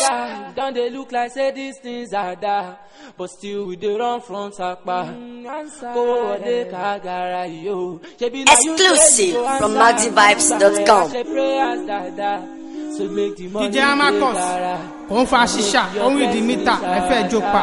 Don't they look like say these things are there, but still we dey run front akpa. Exclusive from MaxiVibes.com. DJ Amakos, on fa shisha, on with the meter, I feel joke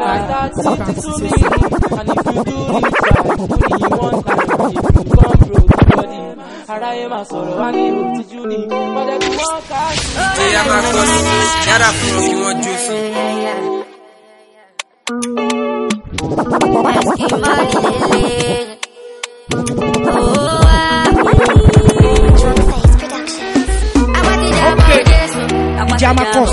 Jamakos.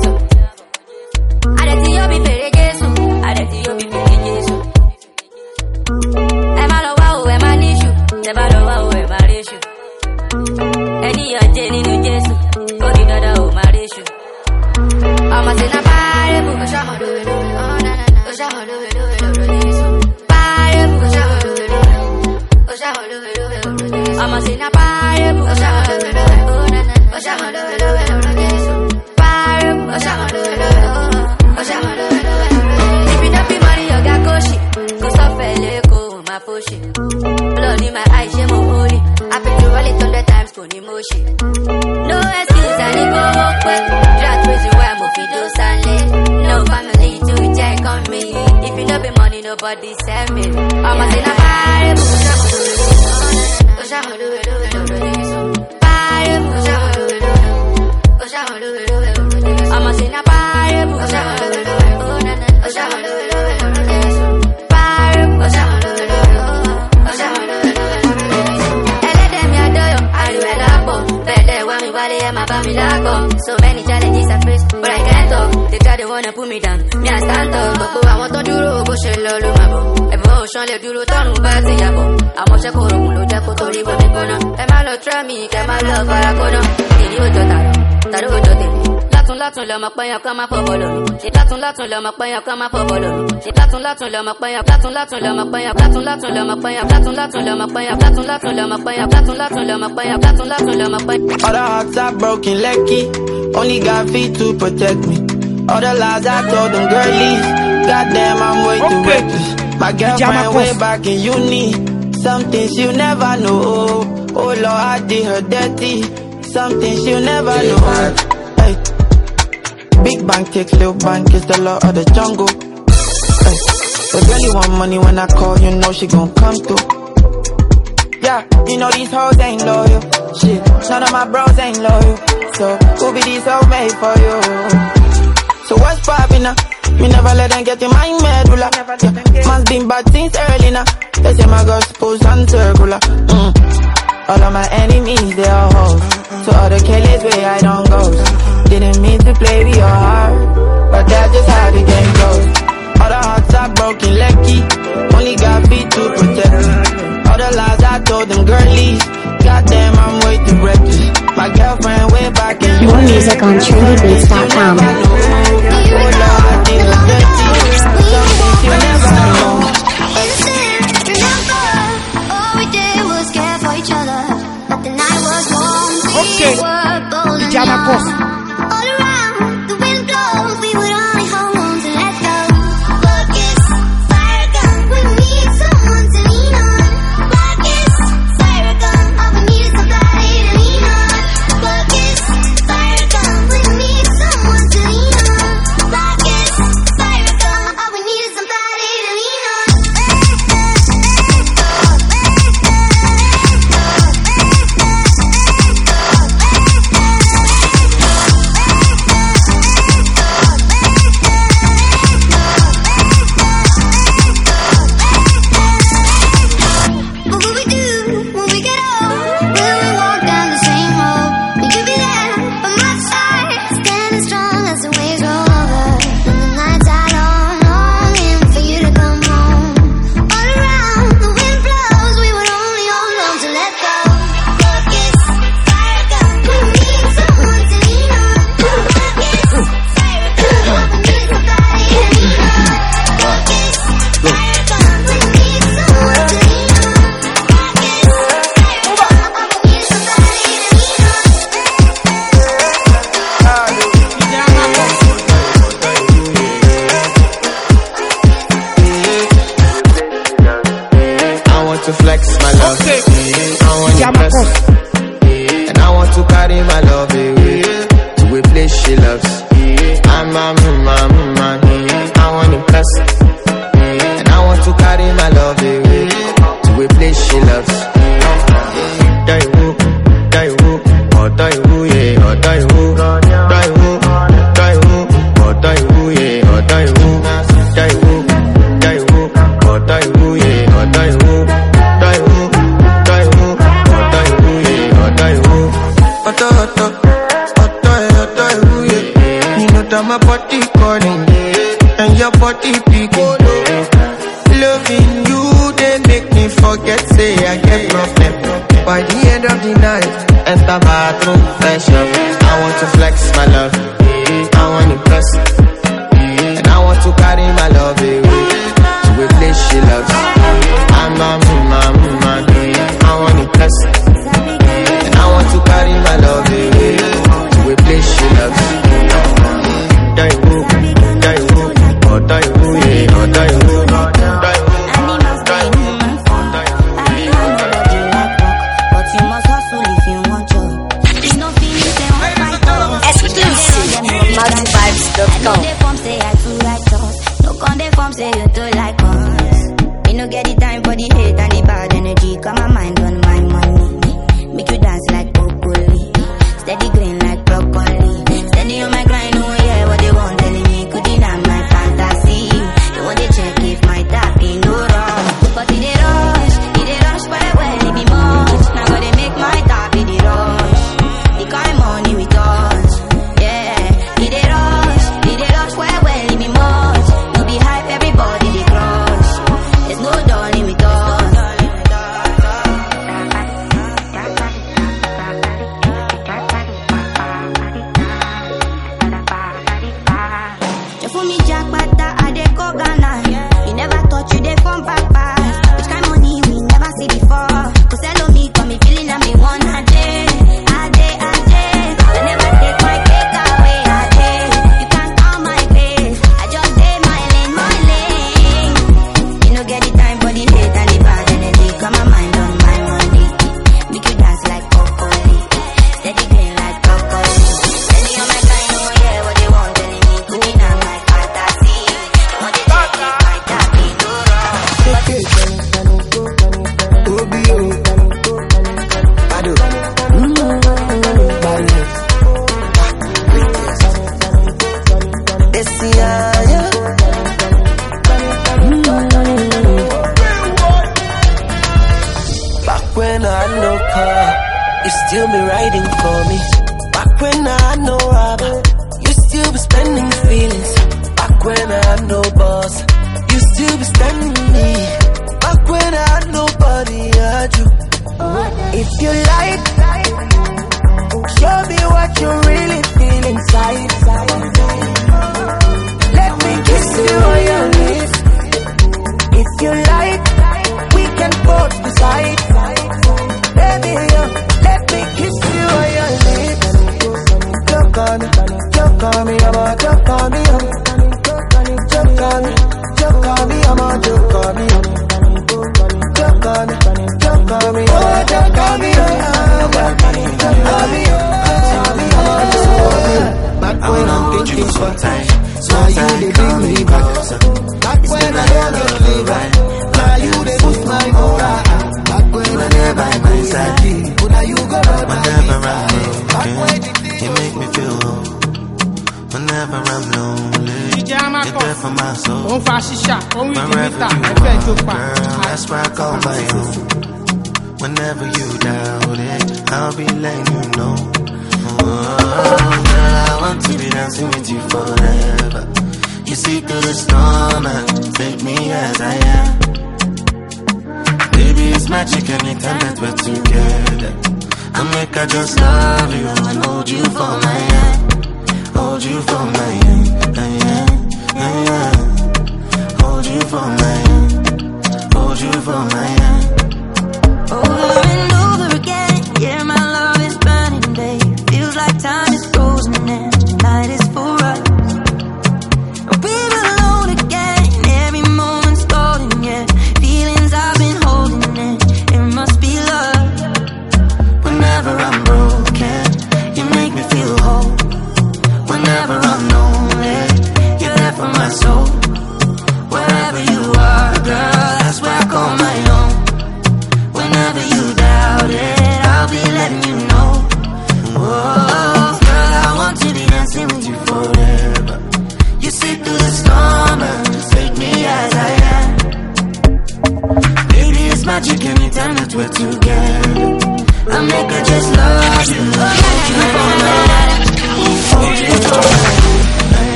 Blood in my eyes, shame on holy. I been to roll it 100 times, con emotion. No excuse, I need go walk well. Drag crazy where I'm moving to Stanley. No family to check on me. If you know be money, nobody send me. I'm a sinner, fire, so many challenges I face, but I can't talk. They try to wanna put me down, me I stand up. But I want to do the bullshit, lolo mabo. Emotion, let do the turn back to yabo. I'm a shako, mulo jako to live on the corner. Am I not try me, can my love for a corner? Did you do that? Taro do it. Latun lo mapaya kama pobolo. Latun lo mapaya kama pobolo. Latun lo mapaya, latun lo mapaya, latun lo mapaya, latun lo mapaya, latun lo mapaya, latun lo mapaya. All the hearts are broken, Lecky. Only got feet to protect me. All the lies I told them girlies. Goddamn, I'm way too reckless. My girlfriend way back in uni. Some things you never know. Oh Lord, I did her dirty. Some things you never know. Hey. Big bank takes little bank, it's the law of the jungle. Hey. The girl want money when I call, you know she gon' come through. Yeah, you know these hoes ain't loyal. Shit, none of my bros ain't loyal. So who be these hoes made for you? So what's poppin' now? Me never let them get in my medulla. Yeah, man's been bad since early now. They say my gospel's uncircular. All of my enemies, they are hoes. So all the killers way I don't go. Didn't mean to play with your heart, but that's just how the game goes. All the hearts are broken, Lecky. Only got feet to protect me. All the lies I told them girlies. Goddamn, I'm way too reckless. My girlfriend way back in More music on trendybeats.com. Okay, DJ Amakos. You know that my body calling, and your body picking. Loving you, they make me forget, say I get problem. By the end of the night, enter bathroom, fresh up. I want to flex my love, I want to impress, and I want to carry my love away to a place she loves. I'm a man, I want to impress, and I want to carry my love away to a place she loves. Die woo, oh die woo, yeah, oh die woo, die woo. MaxiVibes.com. No conde form say you too like us. Me no get the time for the hate and the bad energy. Got my mind on my money. Make you dance like broccoli. Steady green like broccoli. Steady on my grind, oh yeah, what they want telling me. Could deny my fantasy. They want to check if my tap ain't no wrong. But it rush, but when it be much. Now gotta make my tap in the rush. The kind of money we touch. Wherever you are.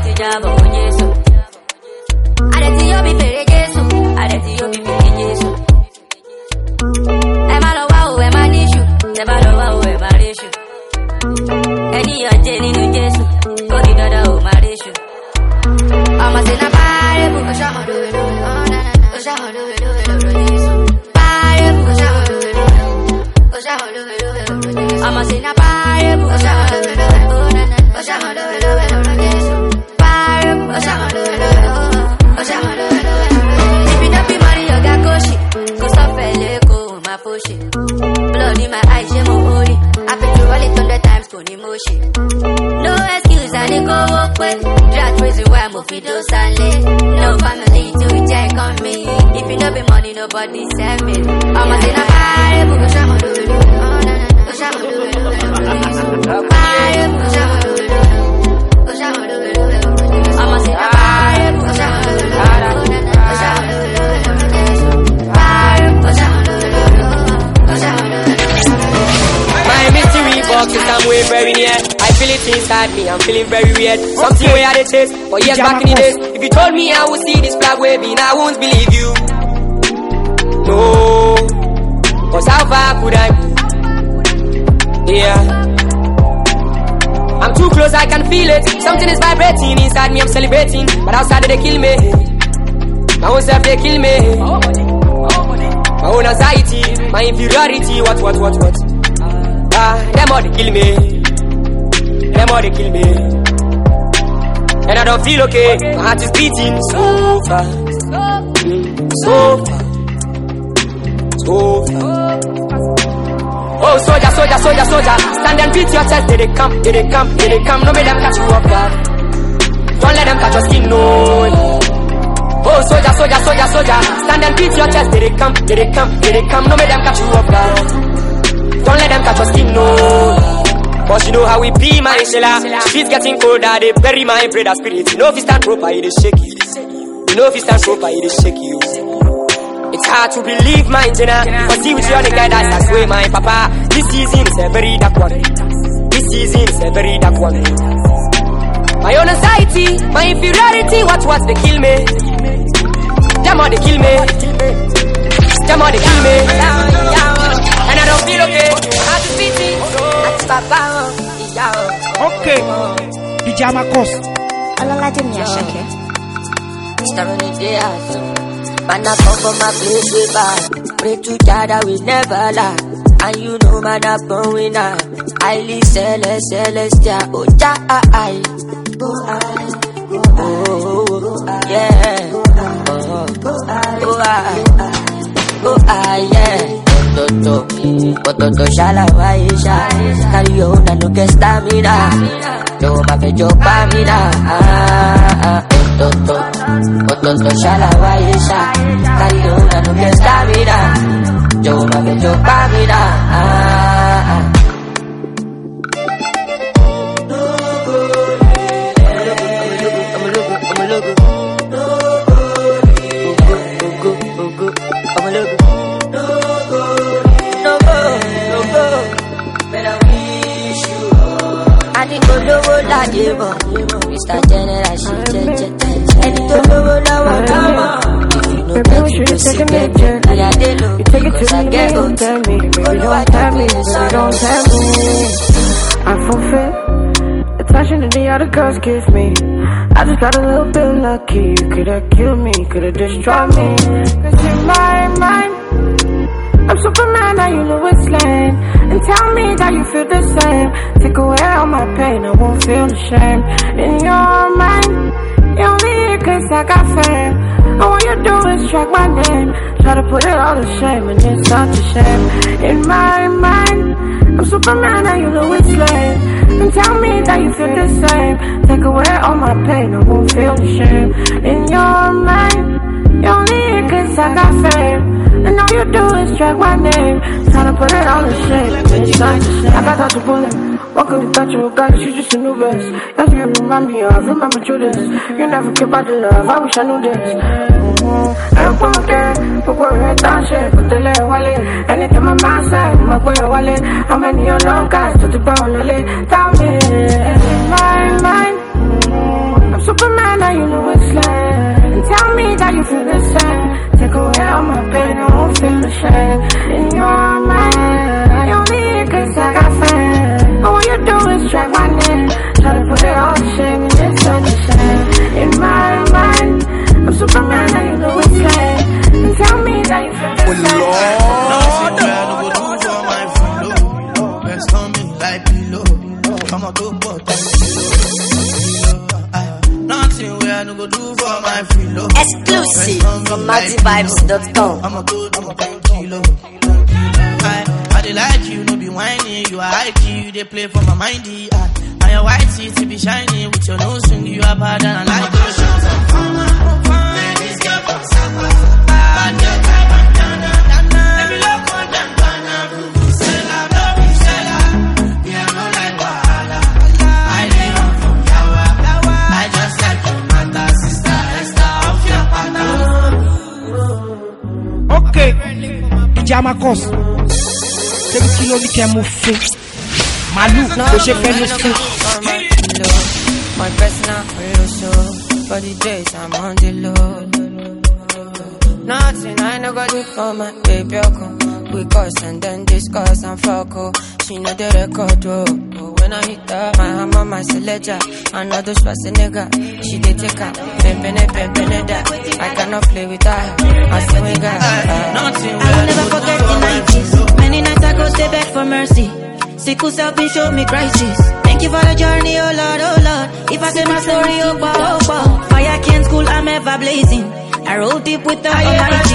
ti jabo Yesu. Areti yo bi fere Jesu. Areti yo bi fere Jesu. Ẹ má lọ wá o, ẹ má níṣu. Ẹ má lọ wá o, ẹ má ríṣu. Ẹni ọ̀jẹ̀ nínú Jésù. Ó di dandan o, má ríṣu. Ọmọ sí na párẹ́bù. Ó ṣàmọ̀ lóore lóore. Ó ṣàmọ̀ lóore lóore lóore Jésù. Párẹ́bù. Ó ṣàmọ̀ lóore lóore. Ó ṣàmọ̀ lóore lóore lóore Jésù. Ọmọ sí na párẹ́bù. Ó ṣàmọ̀ lóore lóore. Ó ṣàmọ̀ lóore lóore lóore Jésù. Párẹ́bù. Ó ṣàmọ̀ lóore lóore. Ó ṣàmọ̀ lóore lóore lóore. If you no be money, you got koshi. Kò sọ́fẹ̀ lẹ́kọ̀ọ́ máa fòṣì. Blood in my eyes, ṣé mo orí? I been through all it 100 times, kò ní mo ṣe. No excuse, I need go work with. That's reason why mo fi do Sanle. No family to check on me. If you no be money, nobody send me. Ọmọ sí na párẹ́bù. Ó ṣàmọ̀ lóore lóore. Ó ṣàmọ̀ lóore lóore lóore. Párẹ́bù. Ó ṣàmọ̀ lóore lóore. Ó ṣàmọ̀ lóore lóore lóore. Ọmọ sí na párẹ́bù. Ó ṣàmọ̀ lóore lóore. Ó ṣàmọ̀ lóore lóore lóore. Párẹ́bù. Ó ṣàmọ̀ lóore lóore. Ó ṣàmọ̀ lóore lóore. My mystery box is somewhere very near. I feel it inside me, I'm feeling very weird. Something where I did chase for years back in the days. If you told me I would see this flag waving, I won't believe you. No, cause how far could I be? Yeah, I'm too close, I can feel it. Something is vibrating inside me, I'm celebrating. But outside they kill me. My own self they kill me. My own anxiety, my inferiority, what? Them all they kill me. Them all they kill me. And I don't feel okay. My heart is beating so fast. So fast. So fast. Oh, soldier. Stand and beat your chest. They come. No make them catch you off guard. Don't let them touch your skin, no. Oh, soldier. Stand and beat your chest. They come. No make them catch you off guard. Don't let them catch your skin, no. Cause you know how we be, my Shella. Streets getting colder, they bury my brother spirit. You know if you stand proper, it is shaky. You know if you stand proper, it is shaky. It's hard to believe, my Jenna. But see with you on the guy that's way, my papa. This season is a very dark one. This season is a very dark one. My own anxiety, my inferiority, what they kill me. Them all they kill me. Them all they kill me. And I don't feel okay. I just beat it. Okay. DJ Marcos. Olalaje mi Asake. Man, I come from my place way back. Pray to God that we never lie. And you know man, I'm born winner. I live celestial. Oh, yeah. Yeah. Toto shala waisha. Carry on and no get stamina. No ma fe yo pamina. Toto shala waisha. Carry on and no get stamina. Yo ma fe yo pamina. Mr. General, and you don't know what maybe we should take a picture. You take it to me, don't tell me. Baby, don't tell me, baby, don't tell me. I fulfill the passion that the other girls give me. I just got a little bit lucky. You could've killed me, could've destroyed me. Cause in my mind, I'm Superman, now you know it's lame. And tell me that you feel the same. Take away all my pain, I won't feel the shame. In your mind, you only here cause I got fame. And all you do is track my name. Try to put it all to shame, and it's not a shame. In my mind, I'm Superman, now you know it's lame. And tell me that you feel the same. Take away all my pain, I won't feel the shame. In your mind, you only here cause I got fame. And all you do is track my name. Trying to put it all in shame. I got out the bullet. What could have thought you were God? You just a new best. That's you remind me of. Remember you this. You never keep out the love. I wish I knew this. I don't want to care. But we're here down shit. Put the leg wallet. Anything my mind said. My boy wallet. How many your long guys to the bone? Tell me. In my mind, I'm super you feel the same. Take away all my pain, I won't feel the shame. In your mind, you only here 'cause I got fame. All you do is drag my name. Try to put it all to shame, and it's all the same. In my mind, I'm Superman, and you know it's lame. And tell me that you feel the same. Nothing where I no go do for my flow. Rest on me like pillow. Come on, go put that pillow. Nothing where I no go do for my flow. Exclusive from MattyVibes.com. I'm a good, I'm a 10 kilo. I dey like you, no be whining. You are high key, you dey play for my mindy. And your white teeth be shiny with your nose ring. You are bad and I like your shoes. This girl from Sapa. Okay, Pajama Cos. Take a kilo, you can move free. Malu, go shake your my personal show. For the days I'm on the low. Nothing I no go do for my baby. We cuss and then discuss and fuck. She know the record. When I hit her, my hammer, my selector. Another Schwarzenegger. She did take her. Pempene that. I cannot play with her. I say we got nothing. I will never forget the 90s. Many nights I go stay back for mercy. Sickle self been show me crisis. Thank you for the journey, oh Lord, oh Lord. If I say my story, oh wow. Fire can't school, I'm ever blazing. I roll deep with the Almighty.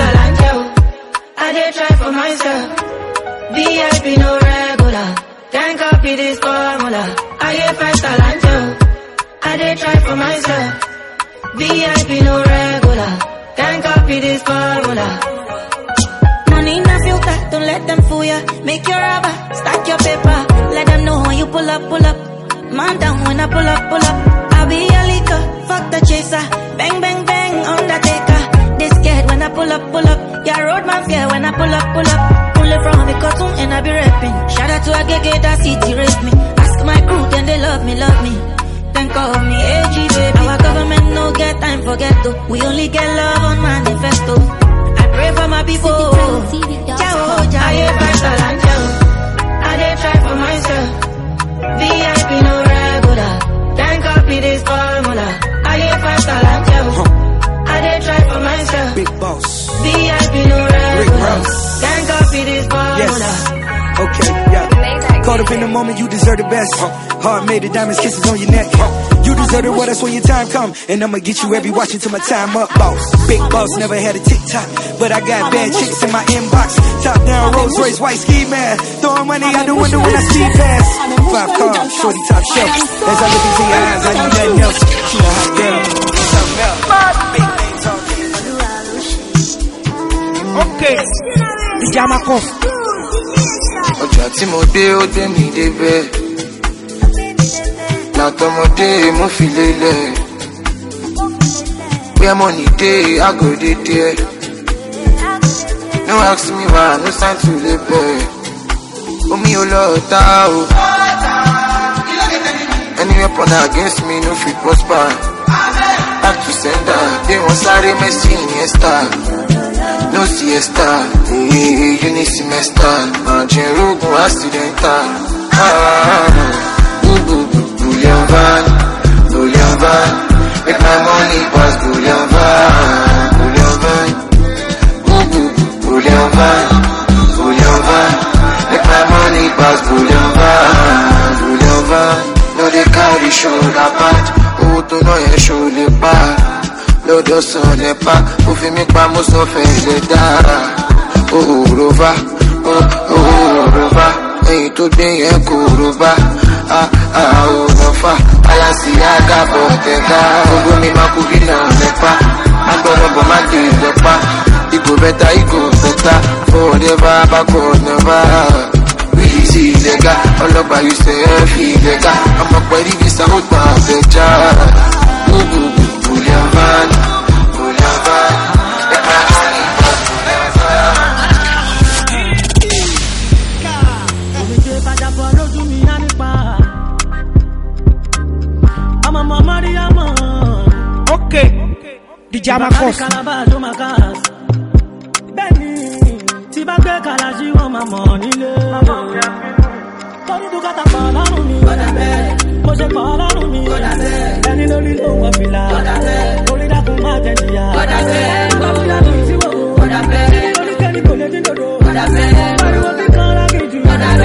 I did try for myself. VIP no regular. Can't copy this formula. I get fast talent. I did try for myself. VIP no regular. Can't copy this formula. Money in a filter, don't let them fool ya. Make your rubber, stack your paper. Let them know when you pull up. Man down when I pull up. I'll be a leaker, fuck the chaser. Bang, bang, bang, Undertaker. They scared when I pull up. Yeah, roadman scared when I pull up. Pull it from the cotton and I be rapping. Shout out to Agege, that city rape me. Ask my crew, then they love me. Then call me AG, baby. Our government no get time for ghetto. We only get love on manifesto. I pray for my people. Ciao. I get fast talent. I did try for myself. VIP no regular. Can't copy this formula. I get fast talent. I did try for myself. Big boss. VIP no regular. Can't copy this formula. Yes. Okay, yeah. Caught up in the moment, you deserve the best. Heart made of diamonds, kisses on your neck. You deserve it, well, that's when your time come. And I'ma get you every watch until my time up, boss. Big boss, never had a TikTok, but I got bad chicks in my inbox. Top down, Rolls Royce, white ski man. Throwing money out the window when I speed past. 5 cars, shorty top shelf. As I look into your eyes, I need nothing else. She a hot girl, something else. Big things on Okay, Pajama Cos. Ọjà tí mo dé ó dé mi débẹ̀. Látọmọdé mo fi lélẹ̀. Where money dey, I go dey there. No ask me why, no sign to label. Omi ò lọ ta o. Any weapon against me no fit prosper. Back to sender, they want sáré Messi Iniesta. No siesta, uni semester. Margin rogun accidental. Bullion van. Make my money pass bullion van. Bullion van. Make my money pass bullion van. No they carry shoulder pad. Owó tó náà yẹn ṣòlè pa. Lọ́dọ̀ sàn lẹ́pà, ó fi mí pa mo sọ fẹ́ lè dára. Òòrùva, ẹ̀yìn tó gbé yẹn kò rúbá. Òòrùnfà, aláṣí àgàbọ̀ tẹ̀gá. Gbogbo mi máa kú bí náà lẹ́pà. Agbọ́dọ̀ bọ̀ má dé ìjọpá. Ìgò bẹ́ta, forever, backward never. Really see lega, ọlọ́pàá you say fi lega. Ọmọ pẹ̀lú visa ó gbà àbẹ̀já. Bullion van. Okay, DJ Amakos. Bẹ́ẹ̀ni, tí bá gbé kàlájì wọn máa mọ̀ nílé. Torí dúkàtà pọ̀ lọ́rùn mi. Mo ṣe pọ̀ lọ́rùn mi. Ẹni lórí ló wọ fìlà. Orí dákun máa jẹ jìyà. Báwo ni a lè ti wò ó? Ẹni lórí kẹ́ni kò lè dín dòdò. Pariwo bí kan lágéjù.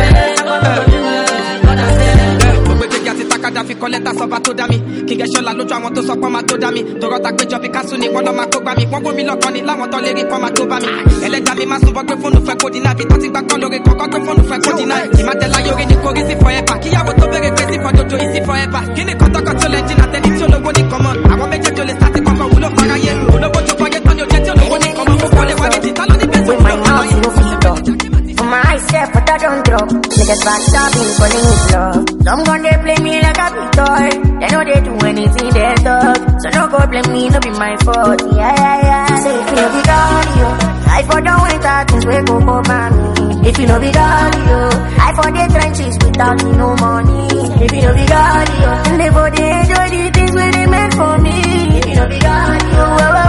Kadafi kọ́lẹ́tà sọ́ba tó dá mi kí n gẹ̀ ṣọ́la lójú àwọn tó sọ pọ́n máa tó dá mi tọrọ ta péjọ bí kásù ni wọ́n lọ́ máa kó gbá mi wọ́n gómi lọ́kàn ni láwọn tó lérí pọ́n máa tó bá mi ẹlẹ́dàá mi máa sùn bọ́ gbé fóònù fẹ́ kó dínà bí tó ti gbà kọ́ lórí kọ́kọ́ gbé fóònù fẹ́ kó dínà ìmọ̀tẹ́lá yorí ni kò rí sí forever kíyàwó tó bẹ̀rẹ̀ pé sí fọdodo yìí sí forever kí ni kọ́tọ́kọ́ tó lẹ jìnnà tẹ́ni tí olówó ní kọ́mọ́ àwọn méjèèjì olè sáti kọ́kọ́ wúlò fáráyé olówó tó fọyé tán ni ó jẹ́ tí olówó ní kọ́mọ́ ó kọ́lé wá méjì tá ló ní bẹ́ẹ̀ For my eyes, but I don't drop. Niggas backstabbing, calling it love. Some gun they play me like a big toy. They know they do anything they talk. So no go blame me, no be my fault. Yeah. Say if you know be God, you. I for don't wait out things we go for me. If you know be God, you. I for the trenches without me no money. If you know be God, you. And they for they enjoy the things when they meant for me. If you know be God, you.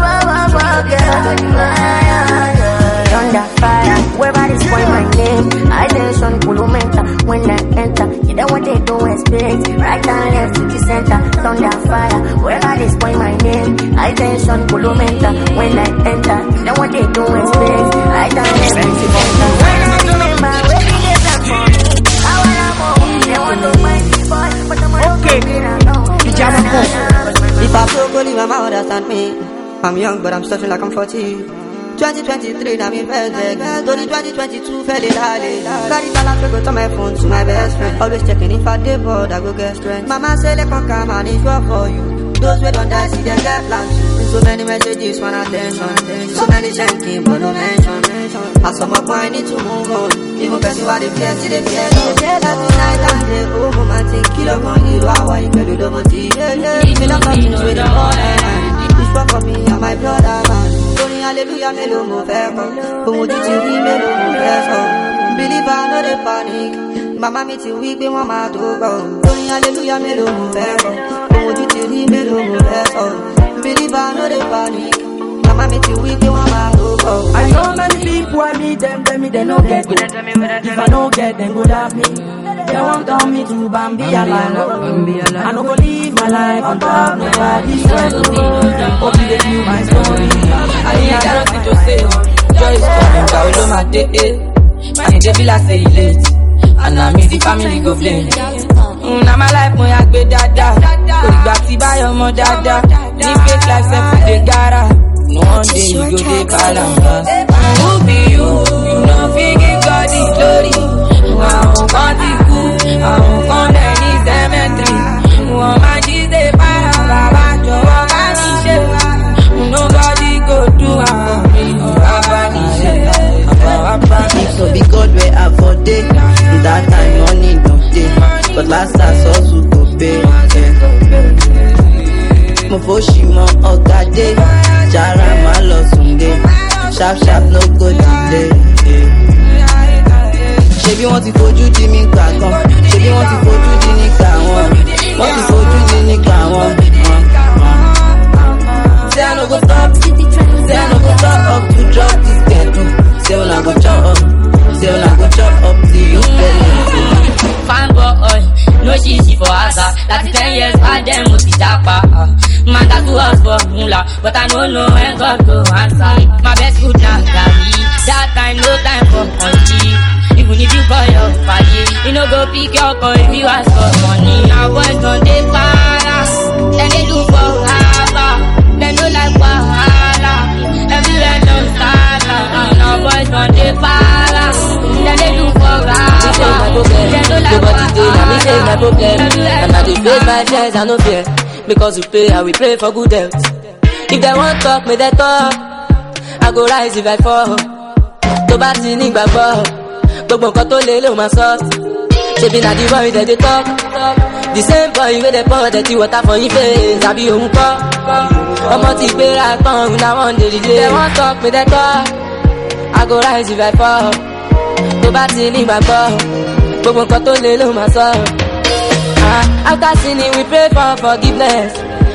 Thunder, fire, whoever is calling my name. I tension, Kulumenta, when I enter. You know what they don't expect. Right and left to the center. Thunder, fire, whoever is calling my name. I tension, Kulumenta, when I enter. You know what they don't expect. Right and left to the center. When I remember, where did they come from? I wanna move, they want to mind me, but I'm okay. If I broke only my mouth understand me. I'm young but I'm suffering like I'm 40. 2023 now me first leg. Only 2022 fell it early. Carry balance we go to my phone to my best friend. Always checking if I dey bored I go get strength. Mama say let come come and it's work for you. Those who don't die see them get plans. So many messages want attention. So many shanking but no mention. At some point I need to move on. Even person who they fear see they fear. They that tonight and they over my thing. Kill up on you how I can do double T. Feel like I'm into the morning. This one for me and my brother man. Only hallelujah melo mo fẹ́ kọ́. Ohun tí ti rí melo mo fẹ́ sọ. Believer no dey panic. Mama mi ti wí pé wọ́n máa tó gbọ́. Only hallelujah melo mo fẹ́ kọ́. Ohun tí ti rí melo mo fẹ́ sọ. Believer no dey panic. Mama me to weak, you want my logo. I know many people I meet them, tell me they no get good. If I don't get them, good at me. They won't tell me to Bambi alive. I no go live my life on top nobody's struggle. Hope you get you my story. I ain't got nothing to say. Joy is coming, but we know my day. And they be like say it late. And I mean the family go blame. Now my life mo ya gbe dada. Kò ìgbà tí báyọ̀ mọ dada. Ní fake life self we dey gara. One day you go dey balance. Who be you? You know fit give God the glory. Àwọn kan ti kú, àwọn kan dẹ̀ ní cemetery. Wọ́n máa jí ṣe para bàbá jọ̀wọ́ bá mi ṣe. Nobody go do am for me. Bàbá mi ṣe. If so be God where I for day. That time money no dey. But last I saw to go pay. Mo fo ṣì mọ ọ̀gá dé. Jara ma lọ Sunde. Sharp sharp no go delay. Ṣebí wọ́n ti fojú di mi gbà kan. Ṣebí wọ́n ti fojú di ní gbà wọn. Wọ́n ti fojú di ní gbà wọn. Say I no go stop. Say I no go stop up to drop this ghetto. Say when I go chop up. Say when I go chop up till you Fine boy, no shishi for Asa. That's 10 years back then, Muti Japa. Man, that to us for Mula. But I don't know when God go answer. My best good now, that time, no time for country. Even if you call your party, you know go pick your call if you ask for money. Now boys don't they para. Then they look for Haba. They know like Wahala. Everywhere no start. Now boys don't they para. Then they look for Haba. Nobody do now, me say my problem. And I dey face my fears, I no fear. Because we pray, I will pray for good health. If they want talk, may they talk. I go rise if I fall. To bá ti ní gbàgbọ́, gbogbo nǹkan tó lé ló máa sọ. Ṣebí na the boy that they talk. The same boy wey dey pour dirty water for him face. Àbí òun kọ́. Ọmọ ti gbéra tán, na one day delay. If they want talk, may they talk. I go rise if I fall. To bá ti ní gbàgbọ́, gbogbo nǹkan tó lé ló máa sọ. After sinning we pray for forgiveness.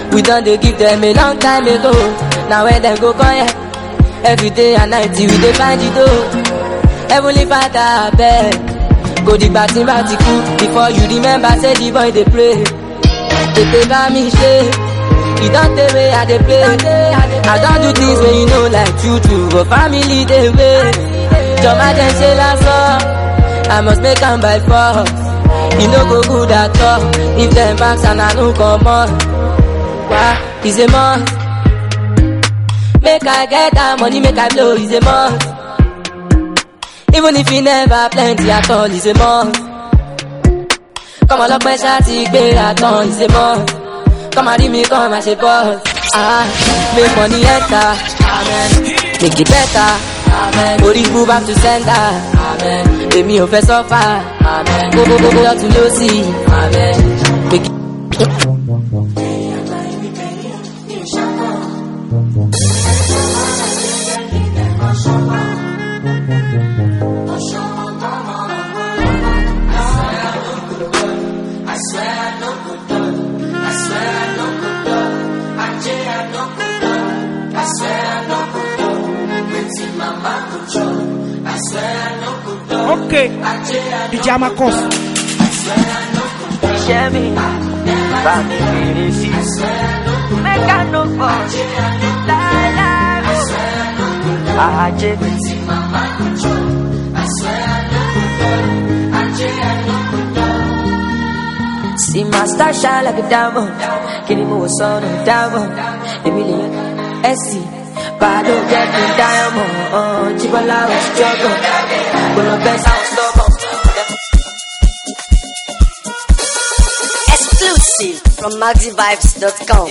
We done they give them a long time ago. Now when them go come here, every day and night we dey find it though. Heavenly Father, I beg, go the batty before you remember say the boy they pray. They take by me shit. You don't tell me how they play. I don't do things when you know like you, but family they wait. Joma them say last song, I must make them by force. You no go good at all. If them backs and I no come on, why is a must? Make I get that money, make I blow is a must. Even if you never plenty at all, is a must. Come on, look my shawty, pay at all, is a must. Come and me, come and shape us. Make money enter, amen. Make it better, amen. Body move back to center, amen. Let me over suffer, amen. Go to low see, amen. Make it. Okay, Pyjama Cost. See my star shine like a diamond. Can you move a son of a diamond? Emilio, S.C. But I don't get the diamond. Chibola was struggle. But the best I was stubborn. Exclusive from MaxiVibes.com.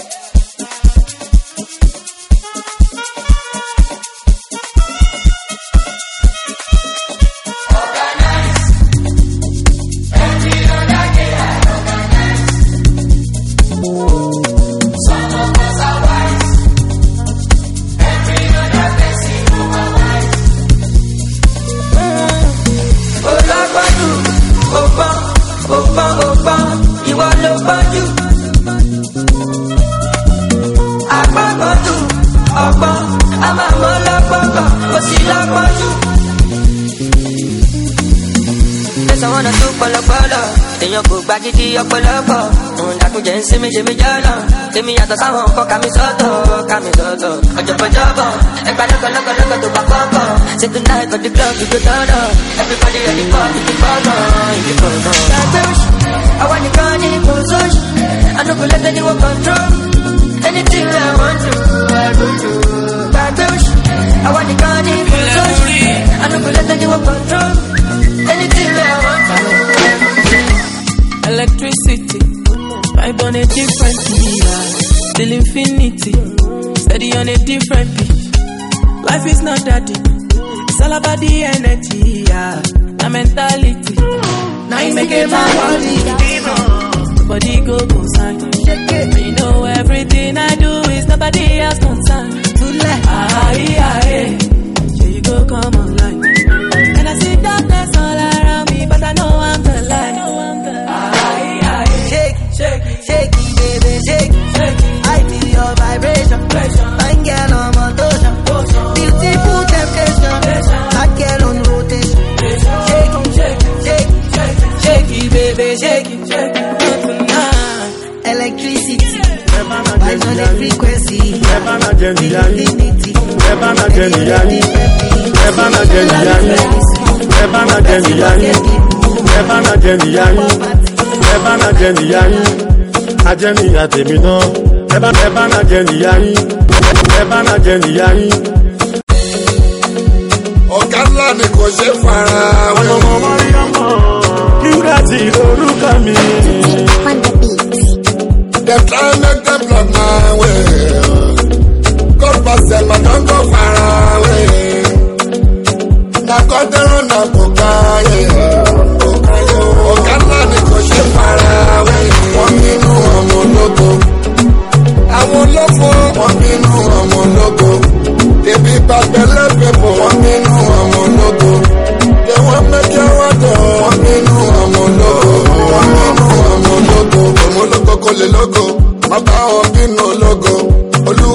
Gbagidi ọ̀pọ̀lọpọ̀ òun dàkúnjẹ ń sinmi ṣe mí jọ́nà tèmi yàtọ̀ sáwọn nǹkan kàmí sọ́tọ̀ ọjọ́bọ̀jọ́bọ̀ ẹgbà lọ́kọ̀lọ́kọ̀ tó bá kọ́kọ́ say tonight for the club you go turn up everybody ready for the corner. Gbàgbé oṣù àwa nìkan ní kò sóṣù I no go let anyone control anything I want to I go do. Gbàgbé oṣù àwa nìkan ní kò sóṣù I no go let anyone control anything I want to. Electricity, vibe on a different key, till infinity, steady on a different beat. Life is not that deep, it's all about the energy, the mentality. Now you make it my body go sign. You know everything I do is nobody else concerned. Here you go, come online. And I see darkness all around me, but I know I'm the light. Shake it, baby, shake it. I feel your vibration. Fine girl on motion. Beautiful temptation. Hot girl on rotation. Shake it, baby, shake it. Electricity. Vibes on the frequency. Infinity. Ajẹ́mi àtẹ̀mí náà, ẹbá náà jẹ́ nìyá yín, ẹbá náà jẹ́ nìyá yín. Ọ̀gá ńlá ni kò ṣe fara wé. Ọmọ Mariamọ, Kíúdà ti lórúkọ mi. Dem try make dem block my way. God parcel but don go far away. Na God dey run am Okaye. Ọ̀gá ńlá ni kò ṣe fara wé. Wọ́n bínú ọmọ ológo. Àwọn olófo wọ́n bínú ọmọ ológo. Ebi bàgbẹ́lẹ́ pépò wọ́n bínú ọmọ ológo. They wan make you wonder wọ́n bínú ọmọ ológo. Wọ́n bínú ọmọ ológo. Ọmọ ológo kò lè lógo. Má bá wọn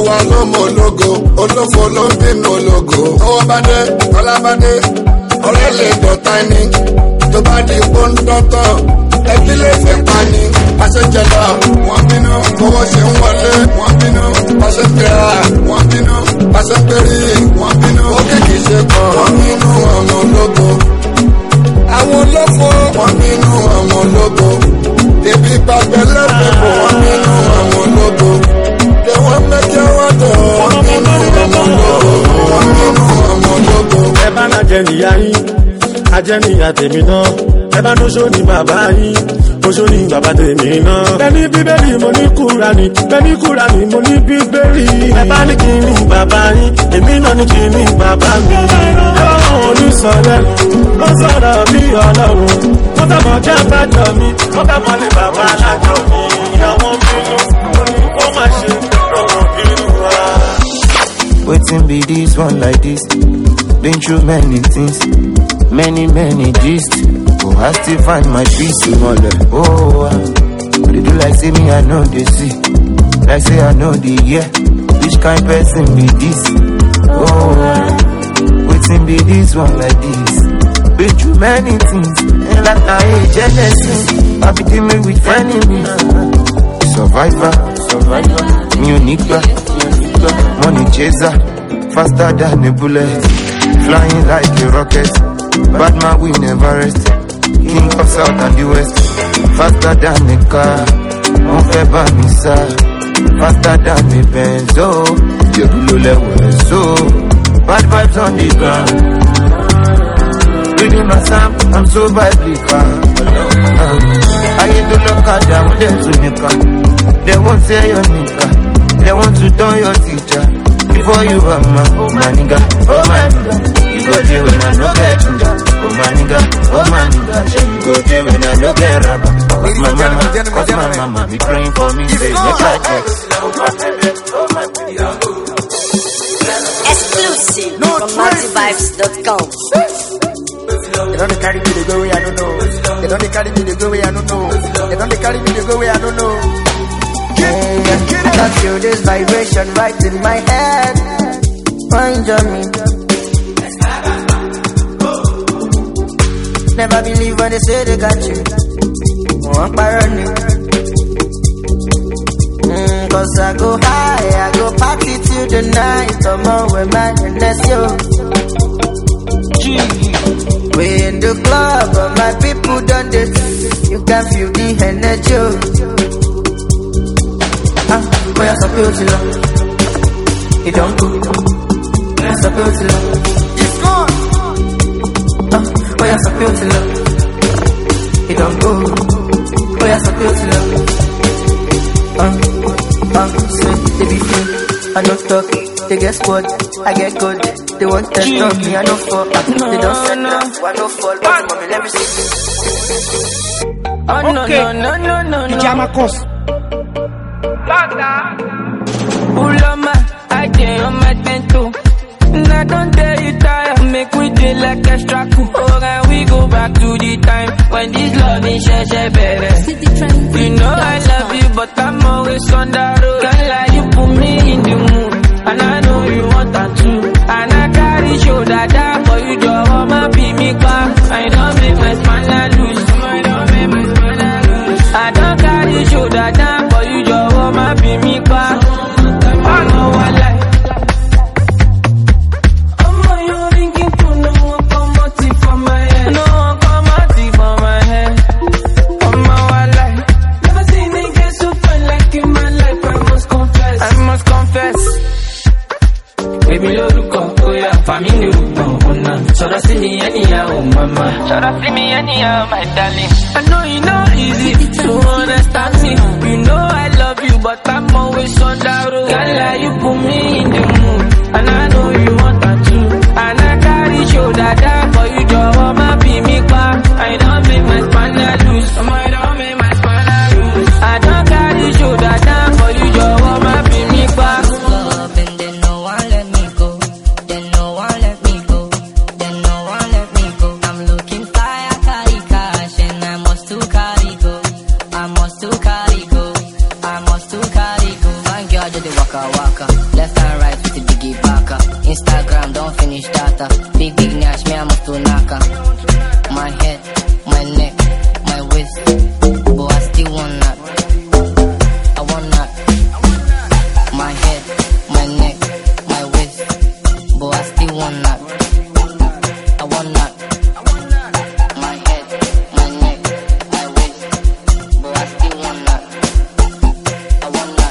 wa lọ́mọ ológo, olófo ló ń bínú ológo. Owó bá dé, ọlá bá dé, ọ̀rẹ́ lè dọ̀tá ni. Tó bá di pọ́ńdọ́tọ̀, ẹbí lè fẹ́ pa ni. Aṣèjọba, wọ́n bínú, owó ṣe ń wọlé, wọ́n bínú. Aṣèpẹ̀rà, wọ́n bínú. Aṣèpẹ̀rì, wọ́n bínú. Ó kìkì ṣe kàn, wọ́n bínú ọmọ ológo. Àwọn olófo, wọ́n bínú ọmọ ológo. Ebi pàgbẹ́ lẹ́gbẹ̀ẹ́, wọ́n bínú ọmọ ológo. Wọ́n mẹ́jọ wọ́n dọ̀, wọ́n bínú ọmọ ológo. Wọ́n bínú ọmọ ológo. Ẹ bá náà jẹ nìyá yín, ajẹ́ nìyá tèmi náà. Ẹ bá nóṣó ní bàbá yín, oṣó ní bàbá tèmi náà. Bẹ́ẹ̀ni bíbélì mo ní Kúránì, bẹ́ẹ̀ni Kúránì mo ní bíbélì. Ẹ bá ní kí ní bàbá yín, èmi náà ní kí ní bàbá mi. Ọlọ́run onísọ̀lẹ̀, ó sọ̀rọ̀ bí ọlọ́run. Wọ́n fẹ́ mọ̀ jẹ́ àbájọ mi, wọ́n fẹ́ mọ̀ lè bàbá alájọ mi. Ìyàwó bínú, wọ́n máa ṣe ọ̀rọ̀ bínú wa. Waiting be this one like this. Been through many things, many gist. Oh, I still find my peace in all that. Oh, they do like say me, I know they see. Like say I know the yeah. Which kind person be this? Oh, waiting be this one like this. Been through many things, and like I hate jealousy. I be dealing with enemies. Survivor, me unique, money chaser, faster than a bullet, flying like a rocket. Bad man we never rest. King of South and the West, faster than a car. Monfe Banisa, faster than a Benz. Oh, Jebulole so bad vibes on the ground. Reading my psalm, I'm so biblical. I hate to look at them, them to nigga. They won't say your nigga. They want to turn your teacher. Before you are my nigga, oh my nigga. You go there when I no get ginger. Oh my nigga, you go there when I no get rubber. Cause my mama be praying for me, say make I check. Exclusive from MaxiVibes.com. They don't carry me the go way I don't know. They don't carry me the go way I don't know. They don't carry me the go way I don't know. I feel this vibration right in my head. Find me. Never believe when they say they got you. One parody. Cause I go high, I go party till the night. Come on with my let's yo. We in the club, but my people done this. You can feel the energy. Where you're supposed to love, it don't go. Where you're supposed to love, it's gone. Where you're supposed to love, it don't go. Where you're supposed to love, say they be free. I don't talk, they get squad, I get good. They want test on me, I don't fall. They don't set up, I don't fall. But mommy, let me see. Oh no. Pajama Cost. Ulama, I did on my tento. And I don't dare you tire. Make we do like extra cool. Oh, and we go back to the time when this love is better. You know I love you, but I'm always on the road. Can't lie, you put me in the mood. And I know you want that too. And I carry shoulder down for you, Joe. I'ma be me back. I don't make my spanner loose. I don't carry shoulder down for you, Joe. I'ma be me back. I know I like. You're thinking to no one come out for my head. No one come out for my head. On my life. Never seen a girl so fine like in my life. I must confess. I must confess. Baby, look up, oh yeah, family look up, oh nah. Should I see me anyhow, oh mama? Should I see me anyhow, my darling? I know you know easy to understand me. You know I love you, but I'm always on the road. Can't lie, you put me in the mood, and I know you want that too. And I carry shoulder down for you, Joe. I'ma be me back. I don't make my spanner loose. I don't make my spanner loose. I don't carry shoulder down for you, Joe. I'ma be me back. I must to carry go. waka. Left and right with the biggie baka. Instagram, don't finish data. Big Nash, me I must do naka. My head, my neck, my waist. But I still want that. I want that. My head, my neck, my waist. But I still want that. I want that. My head, my neck, my waist. But I still want that. I want that.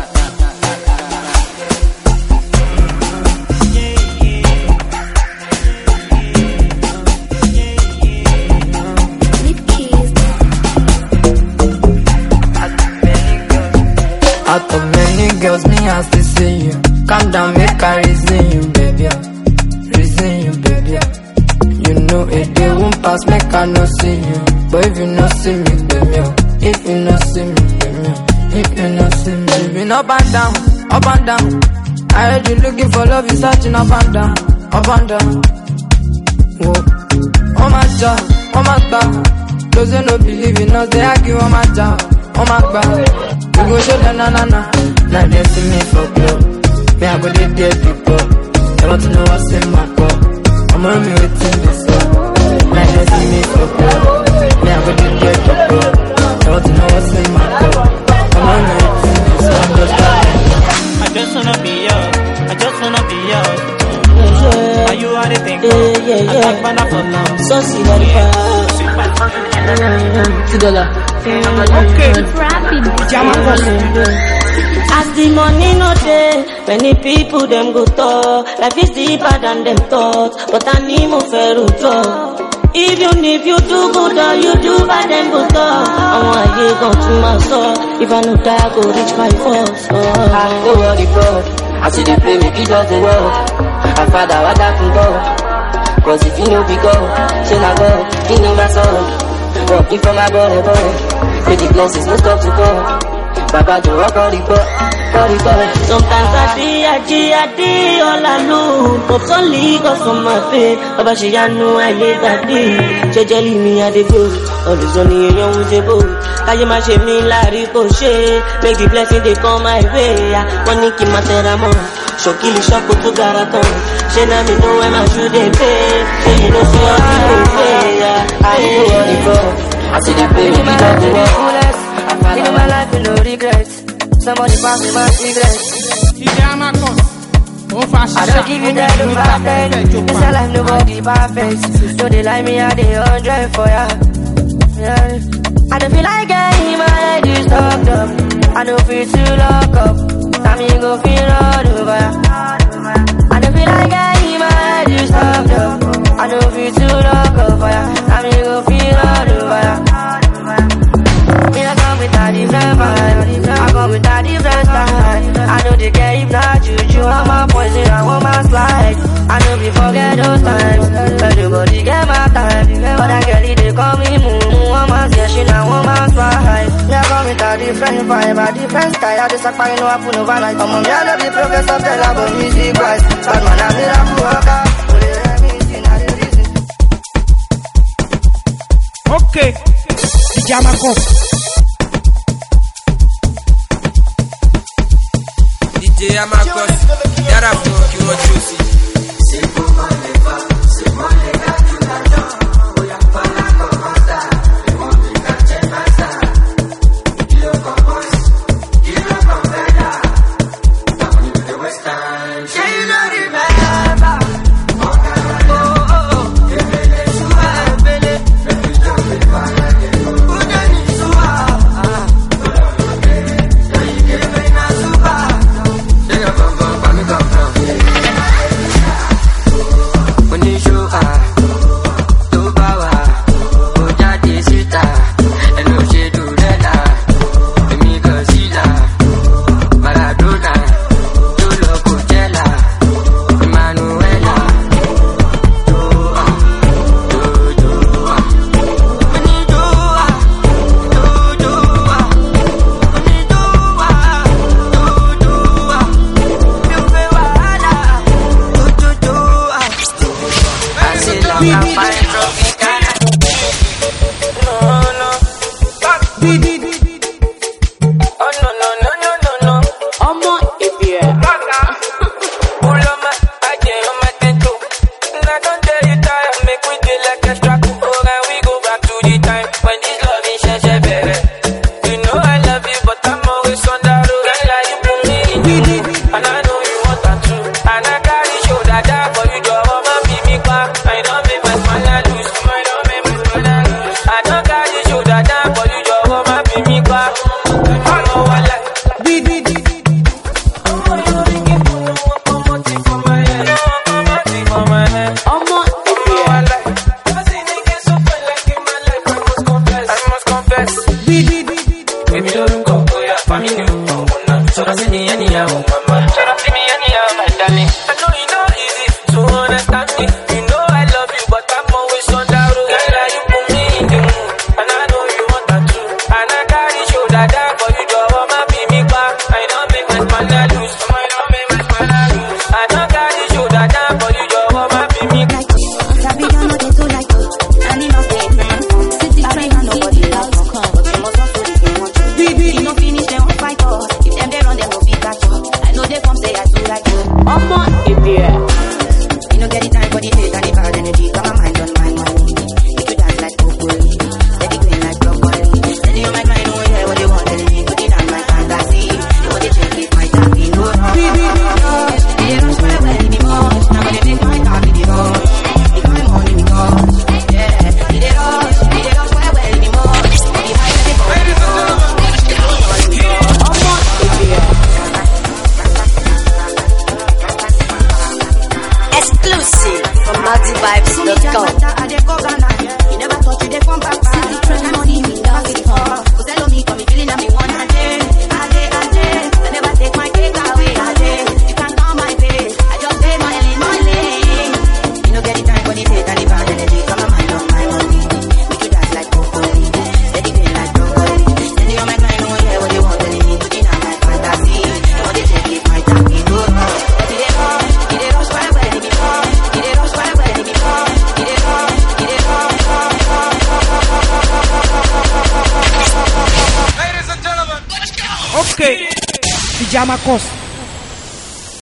Out of many girls, me has to see you. Calm down, make I reason you, baby. Reason you, baby. You know it, they won't pass, make I no see you. But if you no see me, baby. If you no see me, baby. If you no see me, you been up and down, up and down. I heard you looking for love, you searching up and down, up and down. Whoa. Oh my God, oh my God. Those who no believe in us, they argue, oh my God, oh my God. You go show them na. Now they see me for club. Me I go dey date people. They want to know what's in my cup. I'm on me waiting this up. Now they see me for club. Me I go dey date people. They want to know what's in my cup. I'm on me waiting this up. I just wanna be yours. I just wanna be yours. Are you what I think? I like banana for now. So see what $2. Okay. As the money no day, many people them go talk. Life is deeper than them thought, but I need more fair to draw. Even if you do good or you do bad, them go talk. I want you go to my soul. If I know that I go reach my force. I don't worry, bro. I see the play, make it doesn't work. I find out what I can go. Cause if you know we go, say I go, you know my soul. Walking for my body, with the blessings, no stop to go. Baba do rock all the boy. Sometimes I did all alone. But only cause from my faith. Baba she I know I live that day. Jejely me I dey go. All the sunny and young with the boat. Kaye ma she me like ricochet. Make the blessing they come my way. Money keep my teramo. Shokili shoko to garaton. She na me know when I should they pay. Say you know see how people pay. I ain't worry for. I see the pain, you got the work. I live my life with no regrets. Somebody pass me my cigarettes. I don't give you that look perfect. It's a life nobody perfect. Don't they like me, I dey 100 for ya. I don't feel like getting my head is stuck up. I don't feel to lock up. Now me go feel all over ya. I don't feel like getting my head is stuck up. I don't feel to lock up for ya. Now me go feel all over ya. I come with a different vibe. I come with a different style. I know they care if not juju. I'm a poison, I want my slide. I know we forget those times. Everybody get my time. But that girl, they call me Moo. I'm a session, I want my slide. I come with a different vibe, a different style. I just like I know I put over like I'm a man of the professor, tell about music wise. But man, I'm here to work out. Okay, DJ Amakos. DJ Amakos, yara fún kí wọ́n jó sí. If you're And I know you want that too. And I carry shoulder down for you, your mama be me back. I don't make my smile lose. I don't make my smile lose. I don't carry shoulder down for you, your mama be me back. I know I like. Pajama Cost.